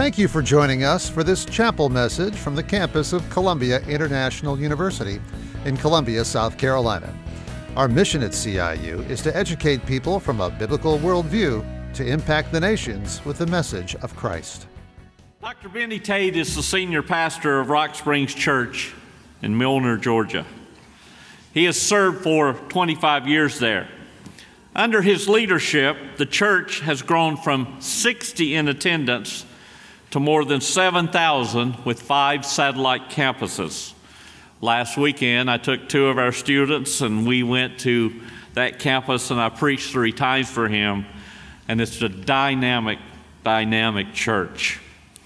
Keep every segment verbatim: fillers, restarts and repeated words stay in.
Thank you for joining us for this chapel message from the campus of Columbia International University in Columbia, South Carolina. Our mission at C I U is to educate people from a biblical worldview to impact the nations with the message of Christ. Doctor Benny Tate is the senior pastor of Rock Springs Church in Milner, Georgia. He has served for twenty-five years there. Under his leadership, the church has grown from sixty in attendance to more than seven thousand with five satellite campuses. Last weekend, I took two of our students and we went to that campus and I preached three times for him, and it's a dynamic, dynamic church.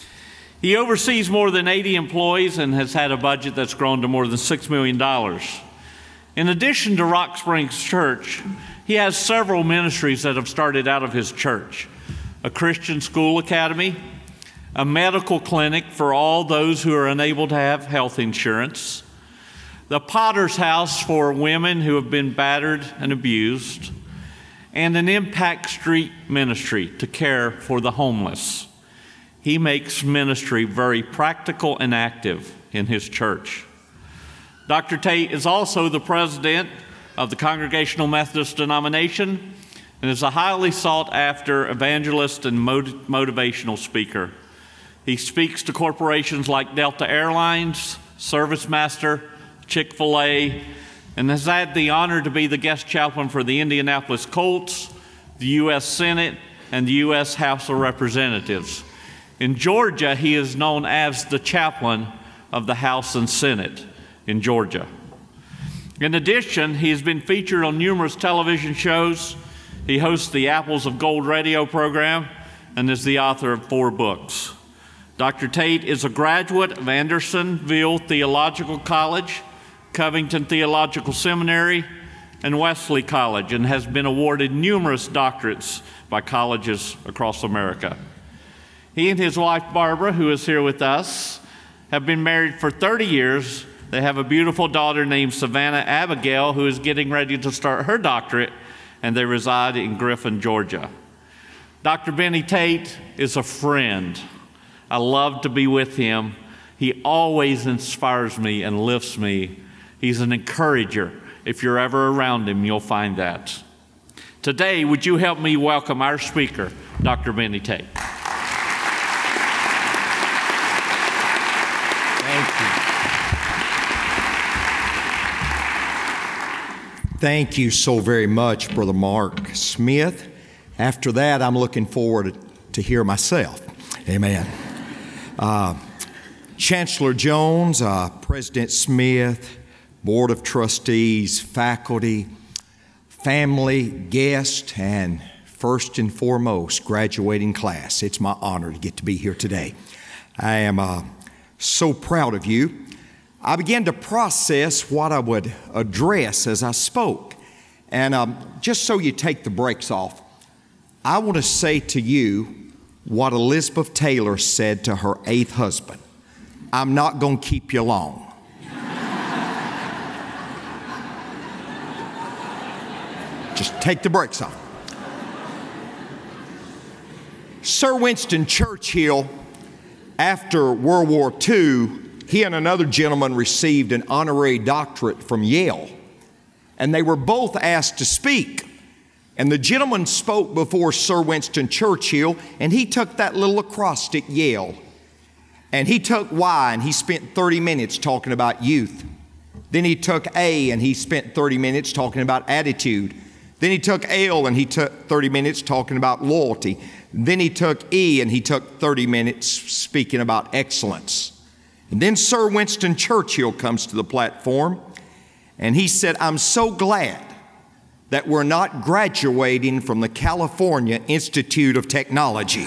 He oversees more than eighty employees and has had a budget that's grown to more than six million dollars. In addition to Rock Springs Church, he has several ministries that have started out of his church: a Christian school academy, a medical clinic for all those who are unable to have health insurance, the Potter's House for women who have been battered and abused, and an Impact Street ministry to care for the homeless. He makes ministry very practical and active in his church. Doctor Tate is also the president of the Congregational Methodist denomination and is a highly sought-after evangelist and motiv- motivational speaker. He speaks to corporations like Delta Airlines, ServiceMaster, Chick-fil-A, and has had the honor to be the guest chaplain for the Indianapolis Colts, the U S Senate, and the U S House of Representatives. In Georgia, he is known as the chaplain of the House and Senate in Georgia. In addition, he has been featured on numerous television shows. He hosts the Apples of Gold radio program and is the author of four books. Doctor Tate is a graduate of Andersonville Theological College, Covington Theological Seminary, and Wesley College, and has been awarded numerous doctorates by colleges across America. He and his wife, Barbara, who is here with us, have been married for thirty years. They have a beautiful daughter named Savannah Abigail, who is getting ready to start her doctorate, and they reside in Griffin, Georgia. Doctor Benny Tate is a friend. I love to be with him. He always inspires me and lifts me. He's an encourager. If you're ever around him, you'll find that. Today, would you help me welcome our speaker, Doctor Benny Tate? Thank you. Thank you so very much, Brother Mark Smith. After that, I'm looking forward to hear myself. Amen. Uh, Chancellor Jones, uh, President Smith, Board of Trustees, faculty, family, guests, and first and foremost, graduating class. It's my honor to get to be here today. I am uh, so proud of you. I began to process what I would address as I spoke. And um, just so you take the brakes off, I want to say to you what Elizabeth Taylor said to her eighth husband: I'm not going to keep you long. Just take the brakes off. Sir Winston Churchill, after World War Two, he and another gentleman received an honorary doctorate from Yale, and they were both asked to speak. And the gentleman spoke before Sir Winston Churchill, and he took that little acrostic Yale, and he took Y, and he spent thirty minutes talking about youth. Then he took A, and he spent thirty minutes talking about attitude. Then he took L, and he took thirty minutes talking about loyalty. Then he took E, and he took thirty minutes speaking about excellence. And then Sir Winston Churchill comes to the platform, and he said, I'm so glad that we're not graduating from the California Institute of Technology.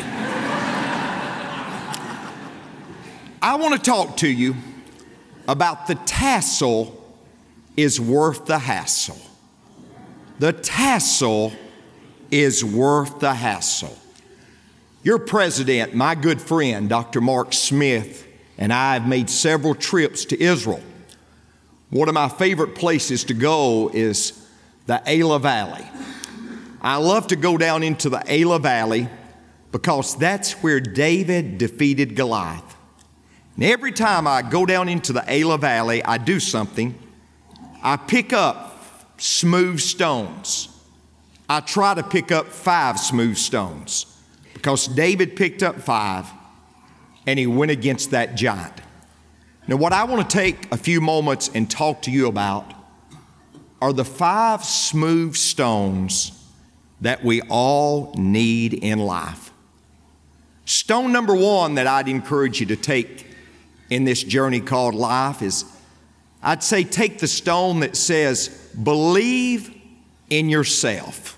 I want to talk to you about the tassel is worth the hassle. The tassel is worth the hassle. Your president, my good friend, Doctor Mark Smith, and I have made several trips to Israel. One of my favorite places to go is the Elah Valley. I love to go down into the Elah Valley because that's where David defeated Goliath. And every time I go down into the Elah Valley, I do something. I pick up smooth stones. I try to pick up five smooth stones because David picked up five and he went against that giant. Now, what I want to take a few moments and talk to you about are the five smooth stones that we all need in life. Stone number one that I'd encourage you to take in this journey called life is, I'd say take the stone that says, believe in yourself.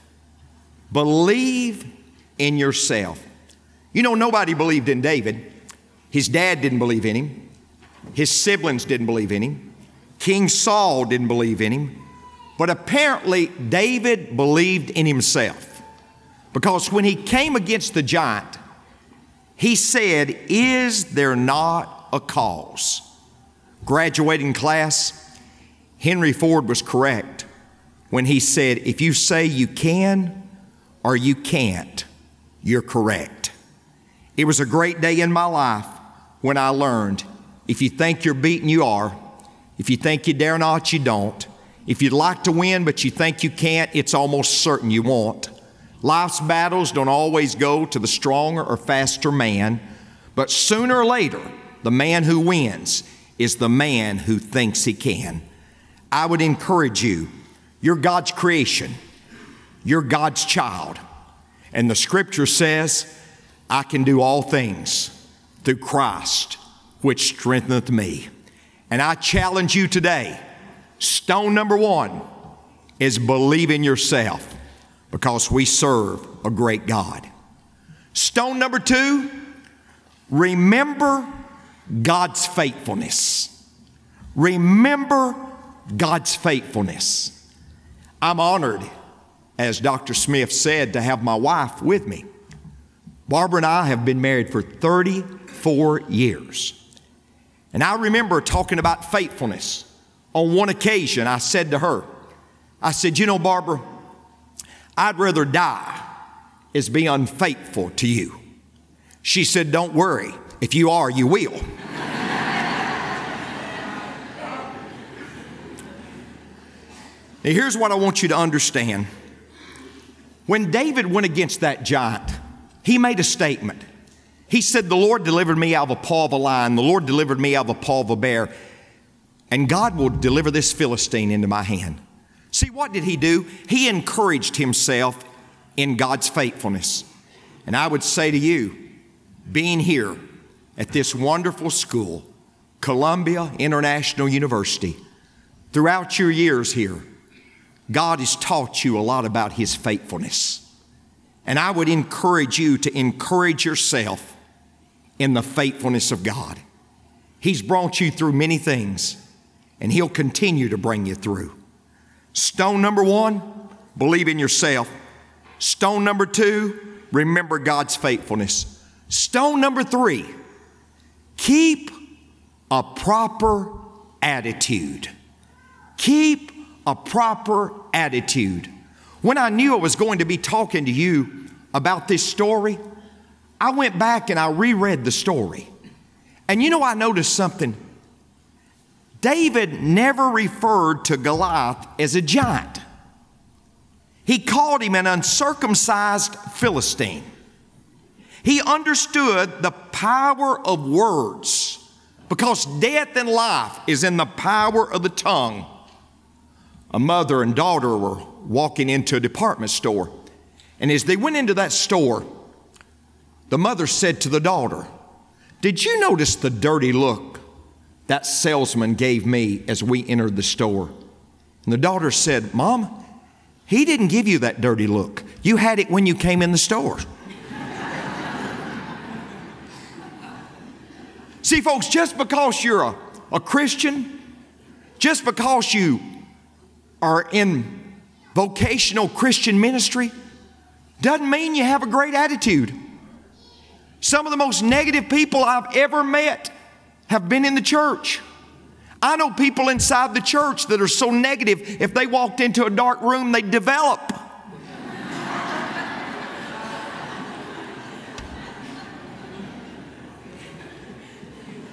Believe in yourself. You know, nobody believed in David. His dad didn't believe in him. His siblings didn't believe in him. King Saul didn't believe in him. But apparently David believed in himself, because when he came against the giant, he said, "Is there not a cause?" Graduating class, Henry Ford was correct when he said, if you say you can or you can't, you're correct. It was a great day in my life when I learned, if you think you're beaten, you are. If you think you dare not, you don't. If you'd like to win but you think you can't, it's almost certain you won't. Life's battles don't always go to the stronger or faster man, but sooner or later, the man who wins is the man who thinks he can. I would encourage you, you're God's creation. You're God's child. And the scripture says, I can do all things through Christ, which strengtheneth me. And I challenge you today, stone number one is believe in yourself, because we serve a great God. Stone number two, remember God's faithfulness. Remember God's faithfulness. I'm honored, as Doctor Smith said, to have my wife with me. Barbara and I have been married for thirty-four years. And I remember talking about faithfulness. On one occasion, I said to her, I said, you know, Barbara, I'd rather die as be unfaithful to you. She said, don't worry. If you are, you will. Now, here's what I want you to understand. When David went against that giant, he made a statement. He said, the Lord delivered me out of the paw of a lion. The Lord delivered me out of the paw of a bear. And God will deliver this Philistine into my hand. See, what did he do? He encouraged himself in God's faithfulness. And I would say to you, being here at this wonderful school, Columbia International University, throughout your years here, God has taught you a lot about His faithfulness. And I would encourage you to encourage yourself in the faithfulness of God. He's brought you through many things, and He'll continue to bring you through. Stone number one, believe in yourself. Stone number two, remember God's faithfulness. Stone number three, keep a proper attitude. Keep a proper attitude. When I knew I was going to be talking to you about this story, I went back and I reread the story. And you know, I noticed something. David never referred to Goliath as a giant. He called him an uncircumcised Philistine. He understood the power of words, because death and life is in the power of the tongue. A mother and daughter were walking into a department store. And as they went into that store, the mother said to the daughter, did you notice the dirty look that salesman gave me as we entered the store? And the daughter said, Mom, he didn't give you that dirty look. You had it when you came in the store. See, folks, just because you're a, a Christian, just because you are in vocational Christian ministry, doesn't mean you have a great attitude. Some of the most negative people I've ever met have been in the church. I know people inside the church that are so negative, if they walked into a dark room, they'd develop.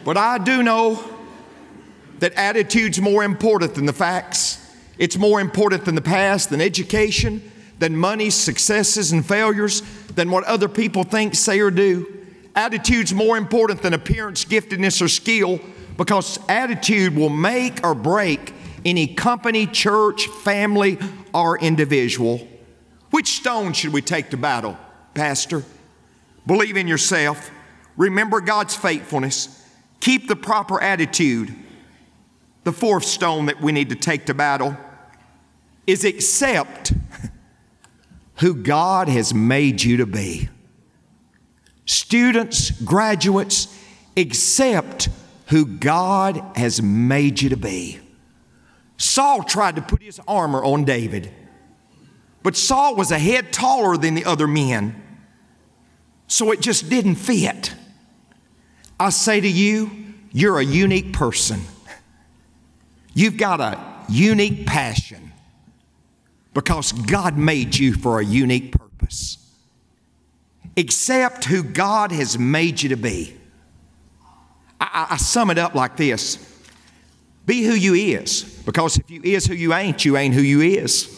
But I do know that attitude's more important than the facts. It's more important than the past, than education, than money, successes, and failures, than what other people think, say, or do. Attitude's more important than appearance, giftedness, or skill, because attitude will make or break any company, church, family, or individual. Which stone should we take to battle, Pastor? Believe in yourself. Remember God's faithfulness. Keep the proper attitude. The fourth stone that we need to take to battle is accept who God has made you to be. Students, graduates, accept who God has made you to be. Saul tried to put his armor on David, but Saul was a head taller than the other men, so it just didn't fit. I say to you, you're a unique person. You've got a unique passion because God made you for a unique purpose. Accept who God has made you to be. I, I, I sum it up like this. Be who you is, because if you is who you ain't, you ain't who you is.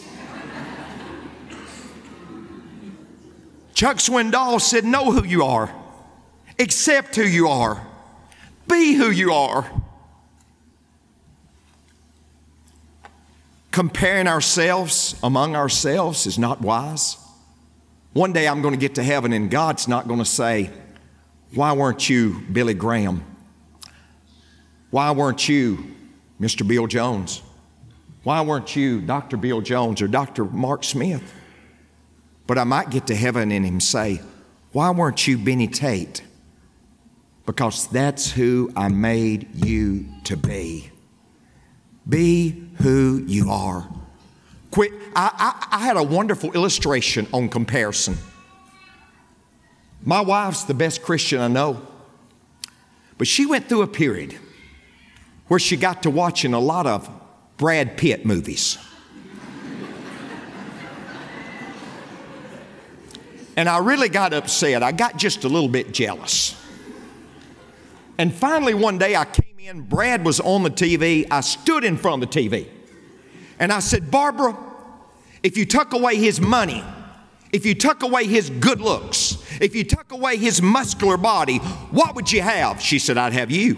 Chuck Swindoll said, know who you are. Accept who you are. Be who you are. Comparing ourselves among ourselves is not wise. One day I'm going to get to heaven and God's not going to say, why weren't you Billy Graham? Why weren't you Mister Bill Jones? Why weren't you Doctor Bill Jones or Doctor Mark Smith? But I might get to heaven and him say, why weren't you Benny Tate? Because that's who I made you to be. Be who you are. Quit. I, I, I had a wonderful illustration on comparison. My wife's the best Christian I know, but she went through a period where she got to watching a lot of Brad Pitt movies. And I really got upset. I got just a little bit jealous. And finally one day I came in, Brad was on the T V. I stood in front of the T V. And I said, Barbara, if you took away his money, if you took away his good looks, if you took away his muscular body, what would you have? She said, I'd have you.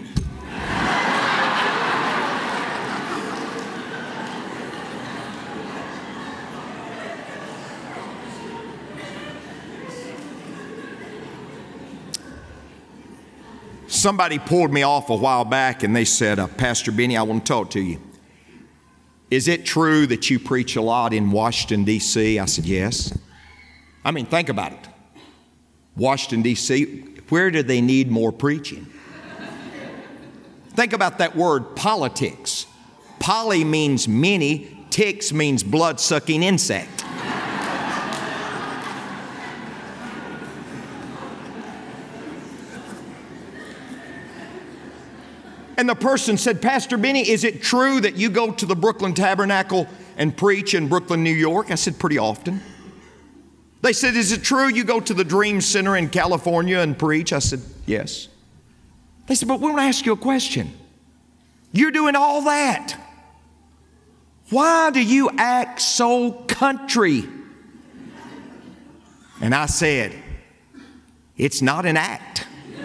Somebody pulled me off a while back and they said, uh, Pastor Benny, I want to talk to you. Is it true that you preach a lot in Washington, D C? I said, yes. I mean, think about it. Washington, D C, where do they need more preaching? Think about that word, politics. Poly means many, ticks means blood-sucking insect. And the person said, Pastor Benny, is it true that you go to the Brooklyn Tabernacle and preach in Brooklyn, New York? I said, pretty often. They said, is it true you go to the Dream Center in California and preach? I said, yes. They said, but we want to ask you a question. You're doing all that. Why do you act so country? And I said, it's not an act.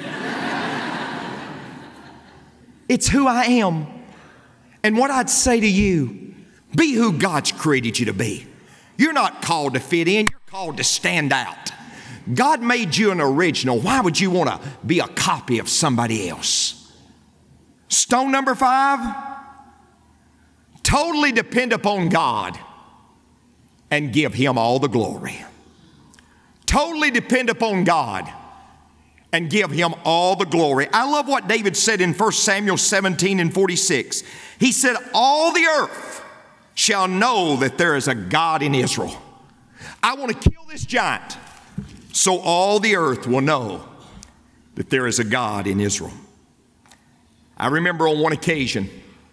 It's who I am. And what I'd say to you, be who God's created you to be. You're not called to fit in, you're called to stand out. God made you an original. Why would you want to be a copy of somebody else? Stone number five, totally depend upon God and give Him all the glory. Totally depend upon God and give Him all the glory. I love what David said in First Samuel seventeen and forty-six. He said, all the earth shall know that there is a God in Israel. I want to kill this giant so all the earth will know that there is a God in Israel. I remember on one occasion,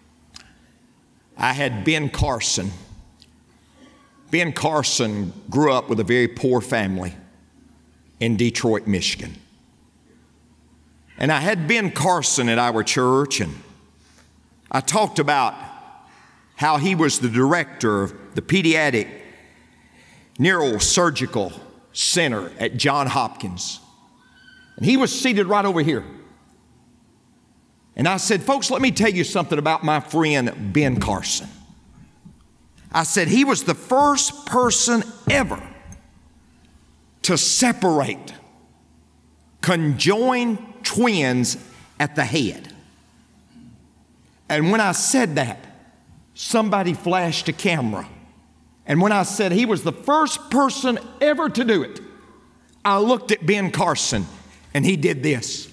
I had Ben Carson. Ben Carson grew up with a very poor family in Detroit, Michigan. And I had Ben Carson at our church, and I talked about how he was the director of the pediatric neurosurgical center at Johns Hopkins. And he was seated right over here. And I said, folks, let me tell you something about my friend Ben Carson. I said, he was the first person ever to separate conjoined twins at the head. And when I said that, somebody flashed a camera. And when I said he was the first person ever to do it, I looked at Ben Carson and he did this.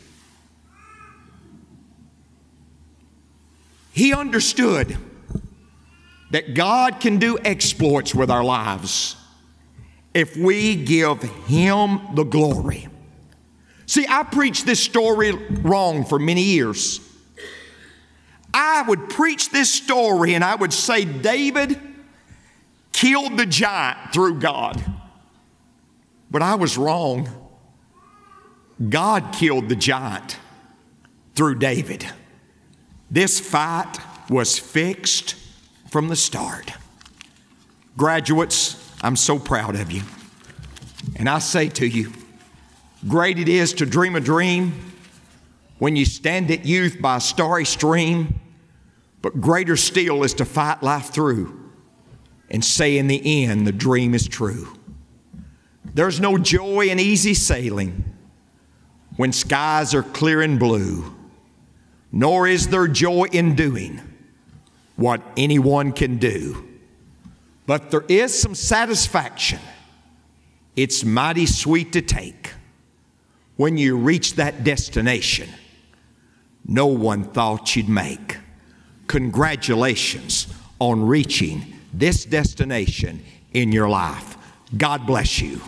He understood that God can do exploits with our lives if we give Him the glory. See, I preached this story wrong for many years. I would preach this story and I would say David killed the giant through God. But I was wrong. God killed the giant through David. This fight was fixed from the start. Graduates, I'm so proud of you. And I say to you, great it is to dream a dream when you stand at youth by a starry stream, but greater still is to fight life through and say in the end the dream is true. There's no joy in easy sailing when skies are clear and blue, nor is there joy in doing what anyone can do. But there is some satisfaction. It's mighty sweet to take when you reach that destination no one thought you'd make. Congratulations on reaching this destination in your life. God bless you.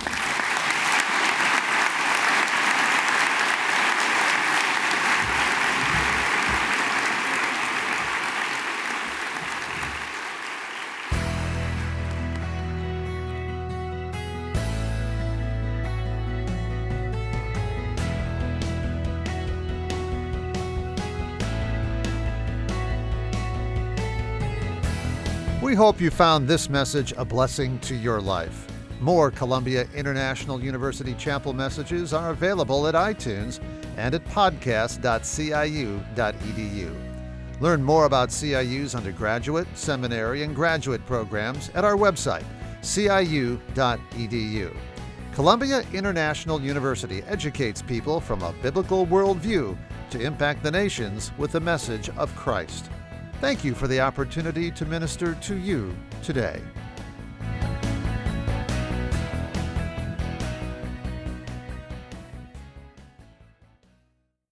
We hope you found this message a blessing to your life. More Columbia International University Chapel messages are available at iTunes and at podcast dot c i u dot e d u. Learn more about C I U's undergraduate, seminary, and graduate programs at our website, c i u dot e d u. Columbia International University educates people from a biblical worldview to impact the nations with the message of Christ. Thank you for the opportunity to minister to you today.